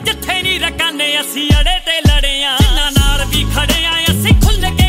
ਜਿੱਥੇ ਨੀ ਰਕਾਨੇ ਅਸੀਂ ਅੜੇ ਤੇ ਲੜੇ ਆਂ, ਜਿਨ੍ਹਾਂ ਨਾਲ ਵੀ ਖੜੇ ਆਂ ਅਸੀਂ ਖੁੱਲ੍ਹ ਕੇ